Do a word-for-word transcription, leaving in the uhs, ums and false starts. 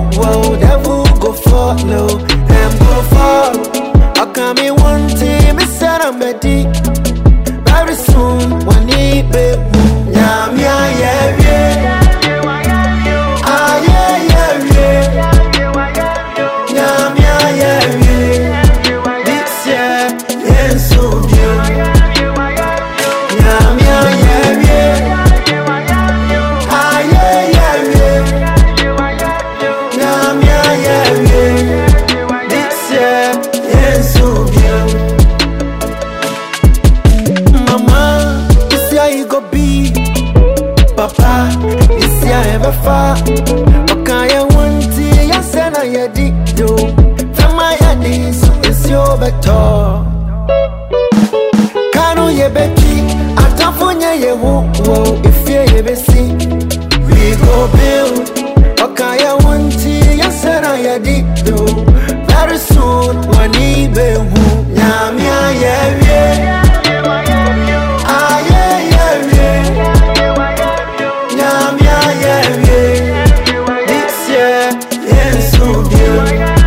whoa, devil go follow, them go fall. I come in one team, it's said I'm ready. Very soon, one need be Yam ya yeah yeah. Ah yeah yeah yeah. Yam ya yeah yeah. This year, yeah so yeah. Yam ya yeah yeah. Ah yeah yeah yeah. Yam ya yeah yeah. This year, yeah so yeah. Mama, this year you go be. Papa, this year ever far. Okay, I want to, you said I had it do. From my head is, it's your better. Kano ye beki, atafunya ye wo wo. If ye ye be see, we go build. Okay, I want to, you said I had it do. Very soon, one be who. Yam ya yeah yeah. Ah yeah yeah yeah. Yam ya yeah yeah. This year, yeah so good.